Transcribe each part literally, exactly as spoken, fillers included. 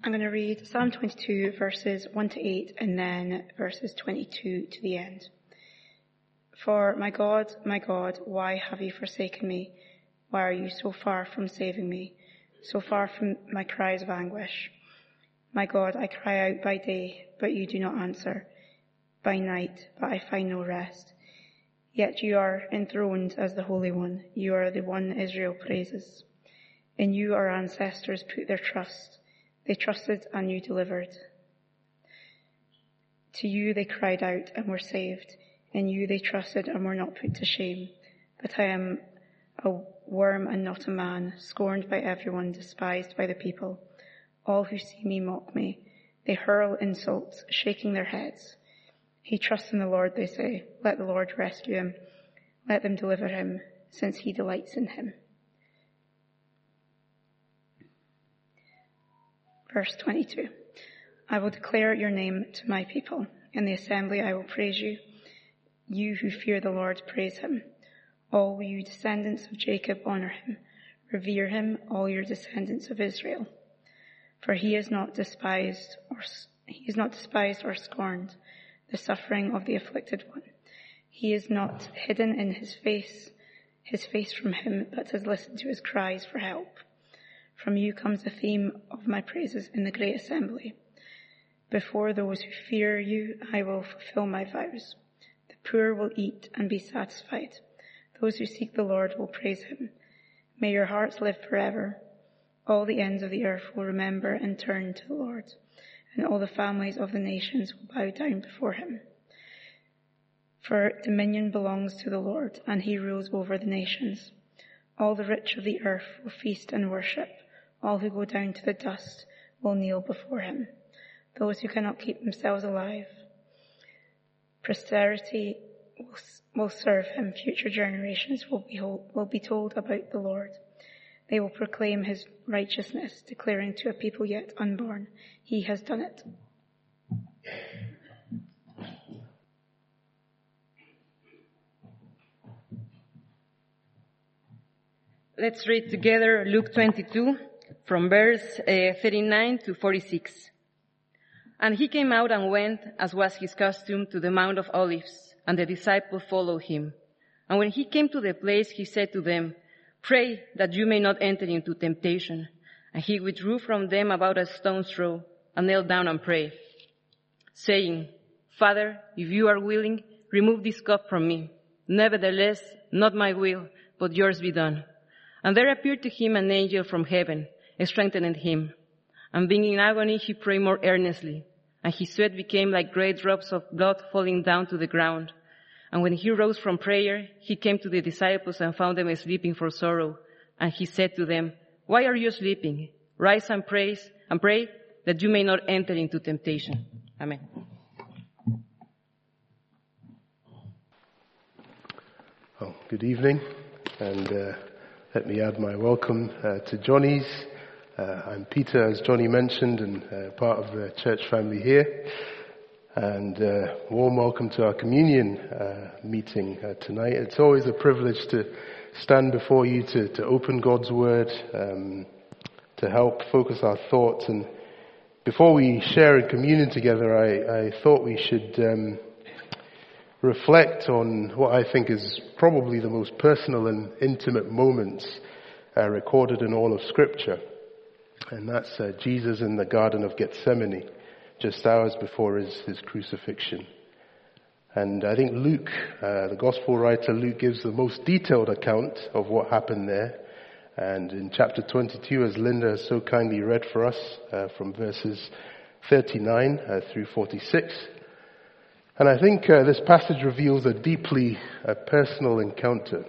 I'm going to read Psalm twenty-two, verses one to eight, and then verses twenty-two to the end. For my God, my God, why have you forsaken me? Why are you so far from saving me, so far from my cries of anguish? My God, I cry out by day, but you do not answer, by night, but I find no rest. Yet you are enthroned as the Holy One. You are the one Israel praises. In you our ancestors put their trust. They trusted and you delivered. To you they cried out and were saved. In you they trusted and were not put to shame. But I am a worm and not a man, scorned by everyone, despised by the people. All who see me mock me. They hurl insults, shaking their heads. He trusts in the Lord, they say. Let the Lord rescue him. Let them deliver him, since he delights in him. Verse twenty-two. I will declare your name to my people. In the assembly I will praise you. You who fear the Lord, praise him. All you descendants of Jacob, honor him. Revere him, all your descendants of Israel. For he is not despised or he is not despised or scorned the suffering of the afflicted one. He is not hidden in his face, his face from him, but has listened to his cries for help. From you comes the theme of my praises in the great assembly. Before those who fear you, I will fulfill my vows. The poor will eat and be satisfied. Those who seek the Lord will praise him. May your hearts live forever. All the ends of the earth will remember and turn to the Lord, and all the families of the nations will bow down before him. For dominion belongs to the Lord, and he rules over the nations. All the rich of the earth will feast and worship. All who go down to the dust will kneel before him. Those who cannot keep themselves alive. Posterity will, will serve him. Future generations will be, will be told about the Lord. They will proclaim his righteousness, declaring to a people yet unborn, he has done it. Let's read together Luke twenty-two from verse uh, thirty-nine to forty-six. And he came out and went, as was his custom, to the Mount of Olives, and the disciples followed him. And when he came to the place, he said to them, Pray that you may not enter into temptation. And he withdrew from them about a stone's throw, and knelt down and prayed, saying, Father, if you are willing, remove this cup from me. Nevertheless, not my will, but yours be done. And there appeared to him an angel from heaven, strengthening him. And being in agony, he prayed more earnestly, and his sweat became like great drops of blood falling down to the ground. And when he rose from prayer, he came to the disciples and found them sleeping for sorrow. And he said to them, Why are you sleeping? Rise and praise and pray that you may not enter into temptation. Amen. Well, good evening, and uh, let me add my welcome uh, to Johnny's. Uh, I'm Peter, as Johnny mentioned, and uh, part of the church family here. And uh, warm welcome to our communion uh, meeting uh, tonight. It's always a privilege to stand before you to, to open God's Word, um, to help focus our thoughts. And before we share in communion together, I, I thought we should um, reflect on what I think is probably the most personal and intimate moments uh, recorded in all of Scripture. And that's uh, Jesus in the Garden of Gethsemane, just hours before his, his crucifixion. And I think Luke, uh, the gospel writer Luke, gives the most detailed account of what happened there. And in chapter twenty-two, as Linda has so kindly read for us, uh, from verses thirty-nine uh, through forty-six. And I think uh, this passage reveals a deeply uh, personal encounter.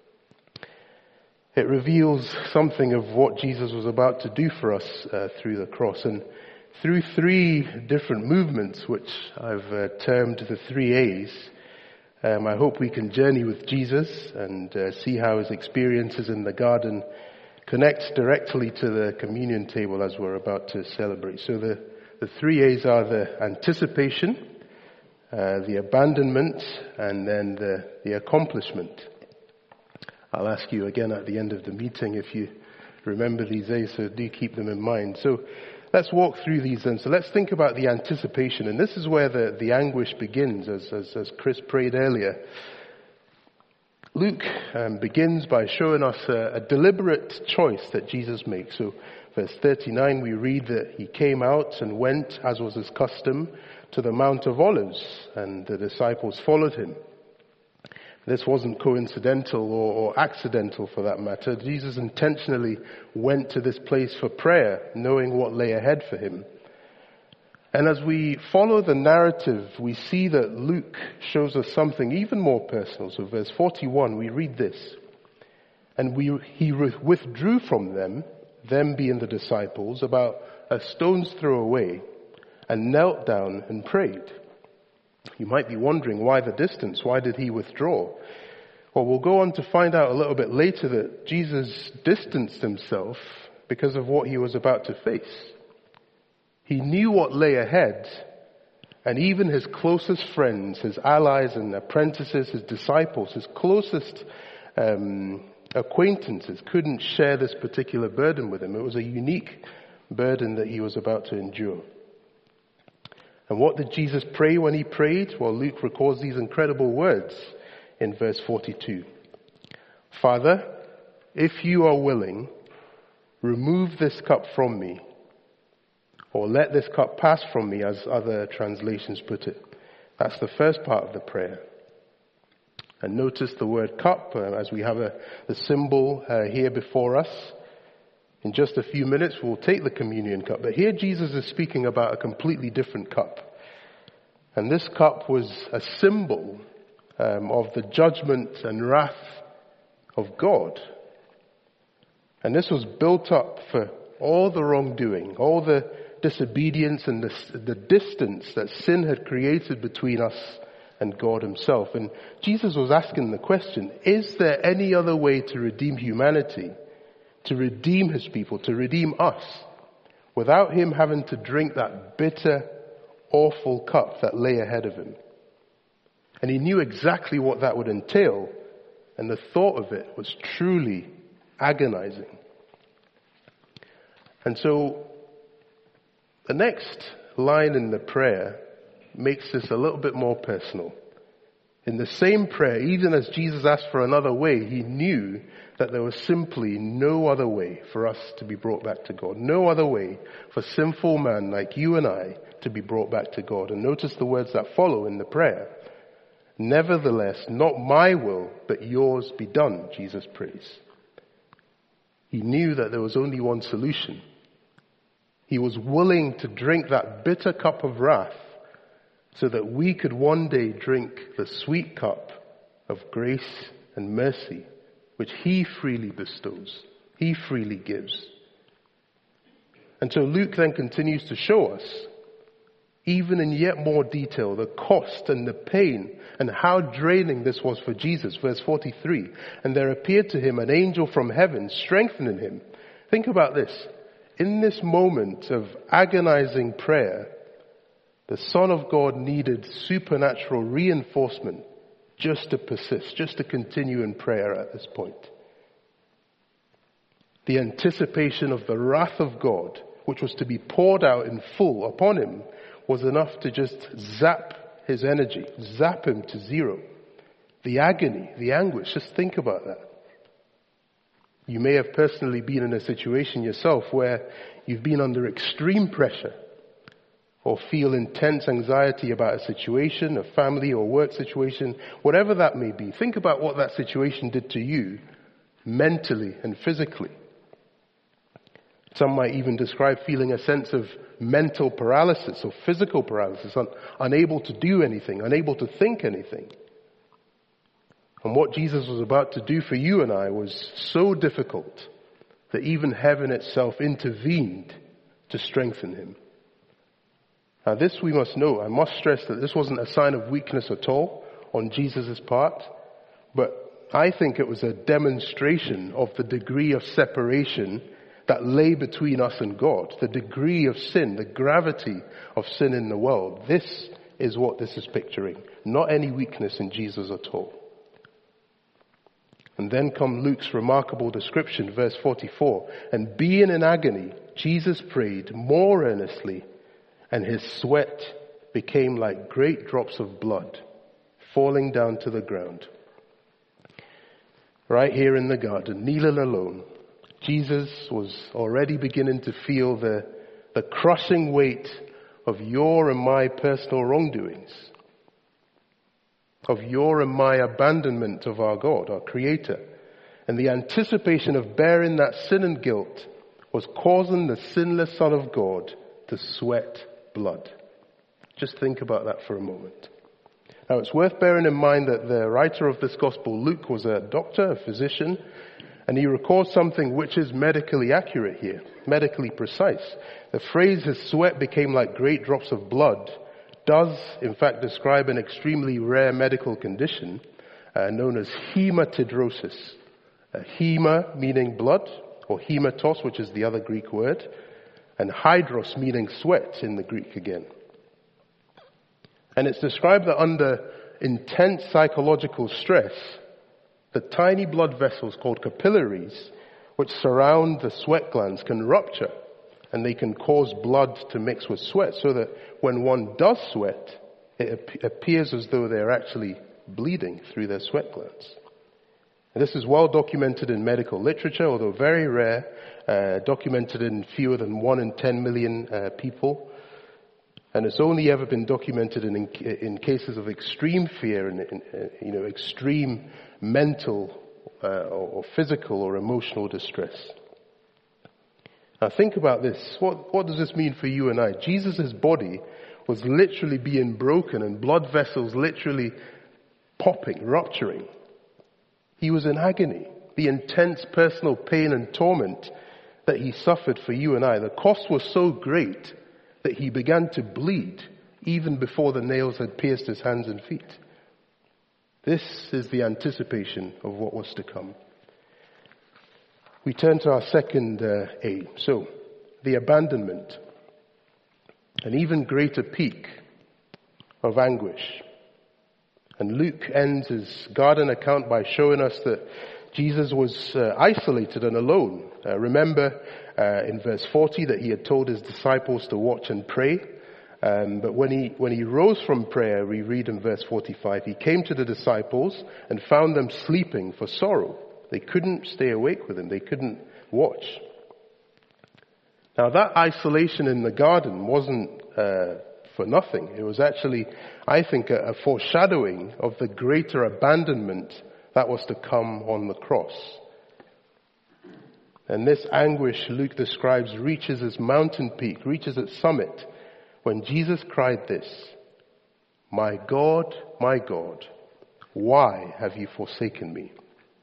It reveals something of what Jesus was about to do for us uh, through the cross. And through three different movements, which I've uh, termed the three A's, um, I hope we can journey with Jesus and uh, see how his experiences in the garden connect directly to the communion table as we're about to celebrate. So the, the three A's are the anticipation, uh, the abandonment, and then the, the accomplishment. I'll ask you again at the end of the meeting if you remember these A's, so do keep them in mind. So let's walk through these then. So let's think about the anticipation. And this is where the, the anguish begins, as, as, as Chris prayed earlier. Luke um, begins by showing us a, a deliberate choice that Jesus makes. So verse thirty-nine, we read that he came out and went, as was his custom, to the Mount of Olives, and the disciples followed him. This wasn't coincidental or, or accidental for that matter. Jesus intentionally went to this place for prayer, knowing what lay ahead for him. And as we follow the narrative, we see that Luke shows us something even more personal. So verse forty-one, we read this. And we, he withdrew from them, them being the disciples, about a stone's throw away, and knelt down and prayed. You might be wondering, why the distance? Why did he withdraw? Well, we'll go on to find out a little bit later that Jesus distanced himself because of what he was about to face. He knew what lay ahead, and even his closest friends, his allies and apprentices, his disciples, his closest um, acquaintances couldn't share this particular burden with him. It was a unique burden that he was about to endure. And what did Jesus pray when he prayed? Well, Luke records these incredible words in verse forty-two. Father, if you are willing, remove this cup from me. Or let this cup pass from me, as other translations put it. That's the first part of the prayer. And notice the word cup, uh, as we have a, the symbol uh, here before us. In just a few minutes, we'll take the communion cup. But here Jesus is speaking about a completely different cup. And this cup was a symbol um, of the judgment and wrath of God. And this was built up for all the wrongdoing, all the disobedience and the, the distance that sin had created between us and God himself. And Jesus was asking the question, is there any other way to redeem humanity, to redeem his people, to redeem us, without him having to drink that bitter, awful cup that lay ahead of him? And he knew exactly what that would entail, and the thought of it was truly agonizing. And so the next line in the prayer makes this a little bit more personal. In the same prayer, even as Jesus asked for another way, he knew that there was simply no other way for us to be brought back to God. No other way for sinful man like you and I to be brought back to God. And notice the words that follow in the prayer. Nevertheless, not my will, but yours be done, Jesus prays. He knew that there was only one solution. He was willing to drink that bitter cup of wrath so that we could one day drink the sweet cup of grace and mercy, which he freely bestows, he freely gives. And so Luke then continues to show us, even in yet more detail, the cost and the pain and how draining this was for Jesus. Verse forty-three, and there appeared to him an angel from heaven, strengthening him. Think about this. In this moment of agonizing prayer, the Son of God needed supernatural reinforcement just to persist, just to continue in prayer at this point. The anticipation of the wrath of God, which was to be poured out in full upon him, was enough to just zap his energy, zap him to zero. The agony, the anguish, just think about that. You may have personally been in a situation yourself where you've been under extreme pressure or feel intense anxiety about a situation, a family or work situation, whatever that may be. Think about what that situation did to you mentally and physically. Some might even describe feeling a sense of mental paralysis or physical paralysis, un- unable to do anything, unable to think anything. And what Jesus was about to do for you and I was so difficult that even heaven itself intervened to strengthen him. Now this we must know. I must stress that this wasn't a sign of weakness at all on Jesus' part, but I think it was a demonstration of the degree of separation that lay between us and God, the degree of sin, the gravity of sin in the world. This is what this is picturing, not any weakness in Jesus at all. And then come Luke's remarkable description, verse forty-four. And being in agony, Jesus prayed more earnestly, and his sweat became like great drops of blood falling down to the ground. Right here in the garden, kneeling alone, Jesus was already beginning to feel the, the crushing weight of your and my personal wrongdoings, of your and my abandonment of our God, our Creator. And the anticipation of bearing that sin and guilt was causing the sinless Son of God to sweat blood. Just think about that for a moment. Now, it's worth bearing in mind that the writer of this gospel, Luke, was a doctor, a physician, and he records something which is medically accurate here, medically precise. The phrase, his sweat became like great drops of blood, does in fact describe an extremely rare medical condition uh, known as hematidrosis. Uh, hema meaning blood, or hematos, which is the other Greek word, and hydros meaning sweat in the Greek again. And it's described that under intense psychological stress, the tiny blood vessels called capillaries, which surround the sweat glands, can rupture, and they can cause blood to mix with sweat, so that when one does sweat, it ap- appears as though they're actually bleeding through their sweat glands. And this is well documented in medical literature, although very rare, uh, documented in fewer than one in ten million uh, people. And it's only ever been documented in, in cases of extreme fear and, in, you know, extreme mental uh, or, or physical or emotional distress. Now think about this. What, what does this mean for you and I? Jesus' body was literally being broken and blood vessels literally popping, rupturing. He was in agony. The intense personal pain and torment that he suffered for you and I, the cost was so great that he began to bleed even before the nails had pierced his hands and feet. This is the anticipation of what was to come. We turn to our second uh, A. So, the abandonment. An even greater peak of anguish. And Luke ends his garden account by showing us that Jesus was uh, isolated and alone. Uh, remember uh, in verse forty that he had told his disciples to watch and pray. Um, but when he when he rose from prayer, we read in verse forty-five, he came to the disciples and found them sleeping for sorrow. They couldn't stay awake with him. They couldn't watch. Now that isolation in the garden wasn't uh, for nothing. It was actually, I think, a, a foreshadowing of the greater abandonment that was to come on the cross. And this anguish Luke describes reaches its mountain peak, reaches its summit, when Jesus cried this, "My God, my God, why have you forsaken me?"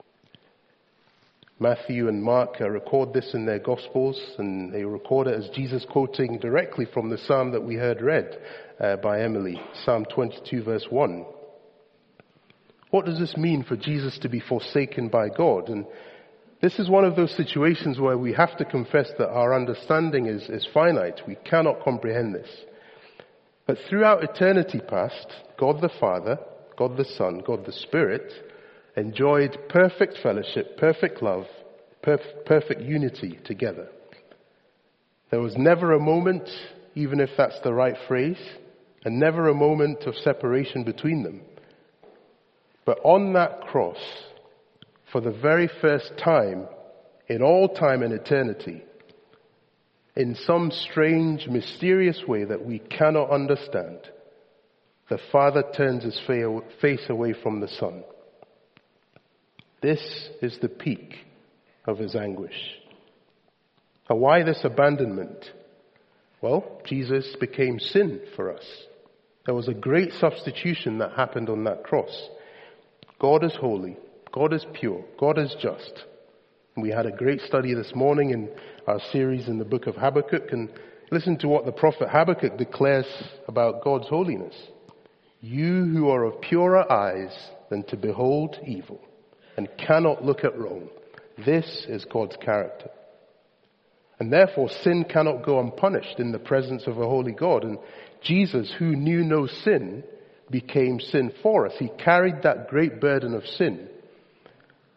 Matthew and Mark uh, record this in their Gospels, and they record it as Jesus quoting directly from the psalm that we heard read uh, by Emily, Psalm twenty-two verse one. What does this mean for Jesus to be forsaken by God? And this is one of those situations where we have to confess that our understanding is, is finite. We cannot comprehend this. But throughout eternity past, God the Father, God the Son, God the Spirit enjoyed perfect fellowship, perfect love, perf- perfect unity together. There was never a moment, even if that's the right phrase, and never a moment of separation between them. But on that cross, for the very first time, in all time and eternity, in some strange, mysterious way that we cannot understand, the Father turns his face away from the Son. This is the peak of his anguish. And why this abandonment? Well, Jesus became sin for us. There was a great substitution that happened on that cross. God is holy. God is pure. God is just. We had a great study this morning in our series in the book of Habakkuk, and listen to what the prophet Habakkuk declares about God's holiness. You who are of purer eyes than to behold evil and cannot look at wrong. This is God's character. And therefore sin cannot go unpunished in the presence of a holy God. And Jesus, who knew no sin, became sin for us. He carried that great burden of sin.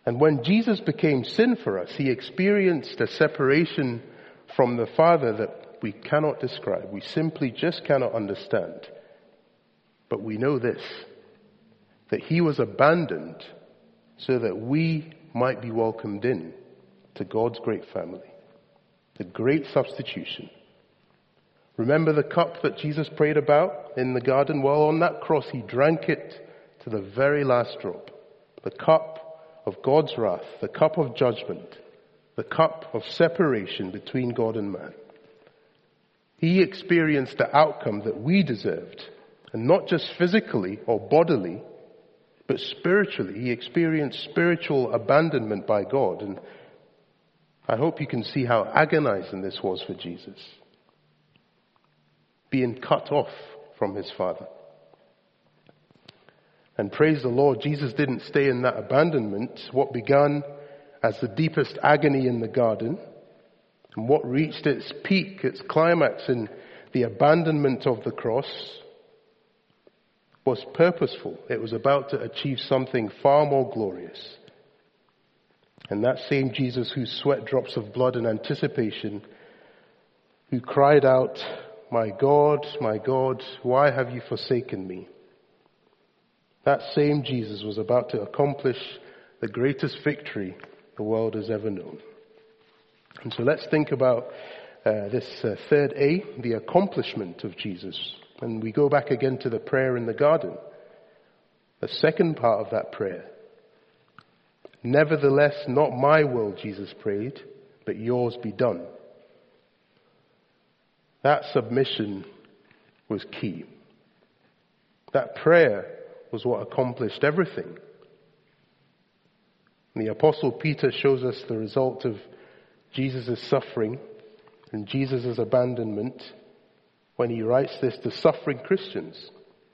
And when Jesus became sin for us, he experienced a separation from the Father that we cannot describe. We simply just cannot understand. But we know this, that he was abandoned so that we might be welcomed in to God's great family. The great substitution. Remember the cup that Jesus prayed about in the garden? Well, on that cross, he drank it to the very last drop. The cup of God's wrath, the cup of judgment, the cup of separation between God and man. He experienced the outcome that we deserved, and not just physically or bodily, but spiritually. He experienced spiritual abandonment by God, and I hope you can see how agonizing this was for Jesus. Being cut off from his Father. And praise the Lord, Jesus didn't stay in that abandonment. What began as the deepest agony in the garden, and what reached its peak, its climax in the abandonment of the cross, was purposeful. It was about to achieve something far more glorious. And that same Jesus who sweat drops of blood in anticipation, who cried out, "My God, my God, why have you forsaken me?" That same Jesus was about to accomplish the greatest victory the world has ever known. And so let's think about uh, this uh, third A, the accomplishment of Jesus. And we go back again to the prayer in the garden. The second part of that prayer. "Nevertheless, not my will," Jesus prayed, "but yours be done." That submission was key. That prayer was what accomplished everything. And the Apostle Peter shows us the result of Jesus' suffering and Jesus' abandonment when he writes this to suffering Christians.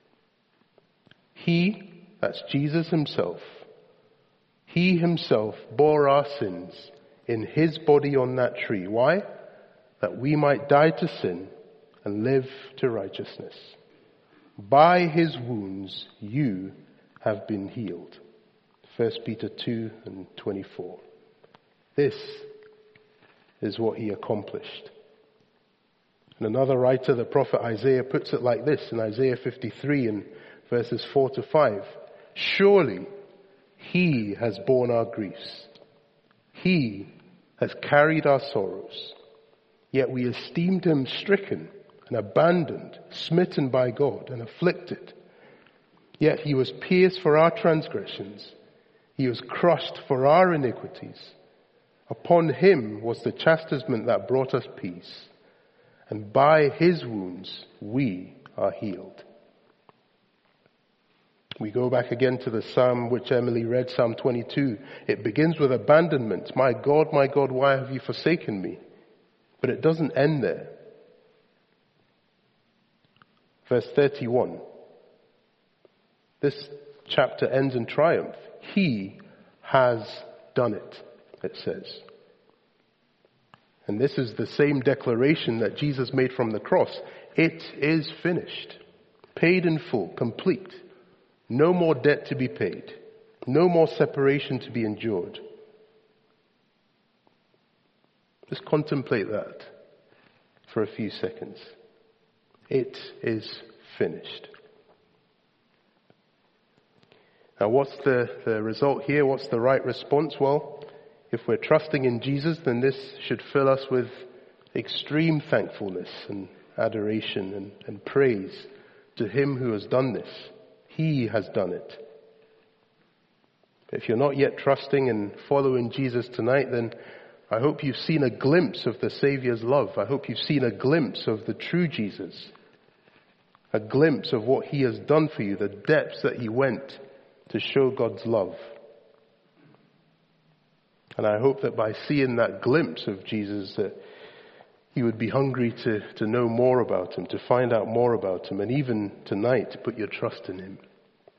He, that's Jesus himself, he himself bore our sins in his body on that tree. Why? That we might die to sin and live to righteousness. By his wounds you have been healed. First Peter two and twenty-four. This is what he accomplished. And another writer, the prophet Isaiah, puts it like this in Isaiah fifty-three and verses four to five. "Surely he has borne our griefs. He has carried our sorrows. Yet we esteemed him stricken and abandoned, smitten by God and afflicted. Yet he was pierced for our transgressions. He was crushed for our iniquities. Upon him was the chastisement that brought us peace. And by his wounds we are healed." We go back again to the psalm which Emily read, Psalm twenty-two. It begins with abandonment. "My God, my God, why have you forsaken me?" But it doesn't end there. Verse thirty-one. This chapter ends in triumph. He has done it, it says. And this is the same declaration that Jesus made from the cross. It is finished. Paid in full, complete. No more debt to be paid. No more separation to be endured. Just contemplate that for a few seconds. It is finished. Now what's the, the result here? What's the right response? Well, if we're trusting in Jesus, then this should fill us with extreme thankfulness and adoration and, and praise to him who has done this. He has done it. If you're not yet trusting and following Jesus tonight, then I hope you've seen a glimpse of the Savior's love. I hope you've seen a glimpse of the true Jesus. A glimpse of what he has done for you, the depths that he went to show God's love. And I hope that by seeing that glimpse of Jesus, that you would be hungry to, to know more about him, to find out more about him, and even tonight to put your trust in him.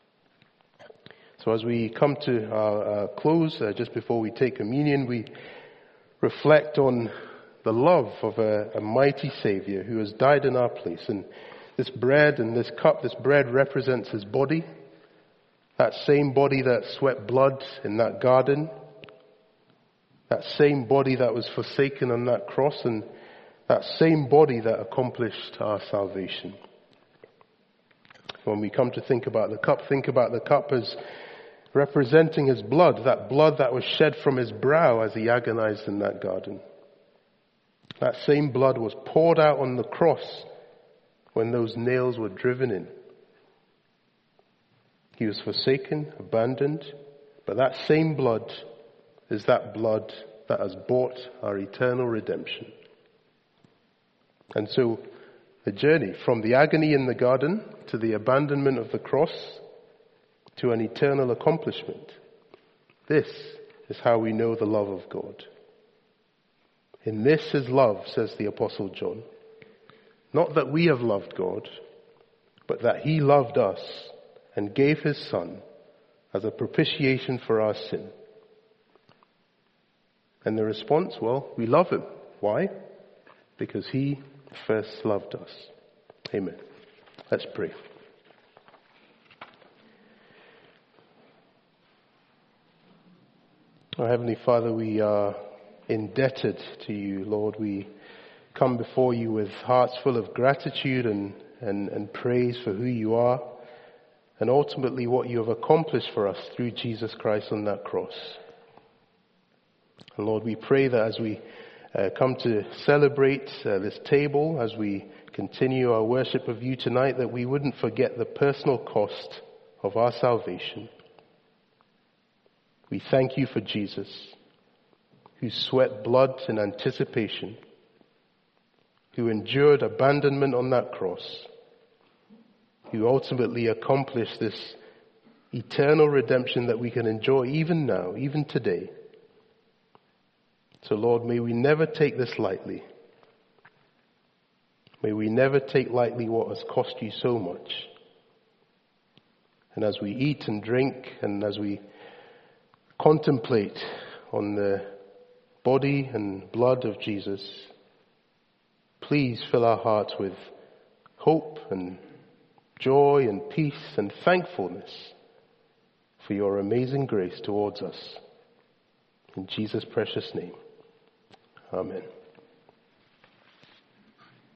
So as we come to our, our close, uh, just before we take communion, we reflect on the love of a, a mighty Savior who has died in our place. And this bread and this cup, this bread represents his body. That same body that sweat blood in that garden. That same body that was forsaken on that cross, and that same body that accomplished our salvation. When we come to think about the cup, think about the cup as representing his blood, that blood that was shed from his brow as he agonized in that garden. That same blood was poured out on the cross when those nails were driven in. He was forsaken, abandoned, but that same blood is that blood that has bought our eternal redemption. And so the journey from the agony in the garden to the abandonment of the cross to an eternal accomplishment. This is how we know the love of God. In this is love, says the Apostle John. Not that we have loved God, but that he loved us and gave his Son as a propitiation for our sin. And the response, well, we love him. Why? Because he first loved us. Amen. Let's pray. Our Heavenly Father, we are indebted to you, Lord. We come before you with hearts full of gratitude and, and, and praise for who you are, and ultimately what you have accomplished for us through Jesus Christ on that cross. And Lord, we pray that as we uh, come to celebrate uh, this table, as we continue our worship of you tonight, that we wouldn't forget the personal cost of our salvation. We thank you for Jesus, who sweat blood in anticipation, who endured abandonment on that cross, who ultimately accomplished this eternal redemption that we can enjoy even now, even today. So Lord, may we never take this lightly. May we never take lightly what has cost you so much. And as we eat and drink, and as we contemplate on the body and blood of Jesus, please fill our hearts with hope and joy and peace and thankfulness for your amazing grace towards us. In Jesus' precious name, amen.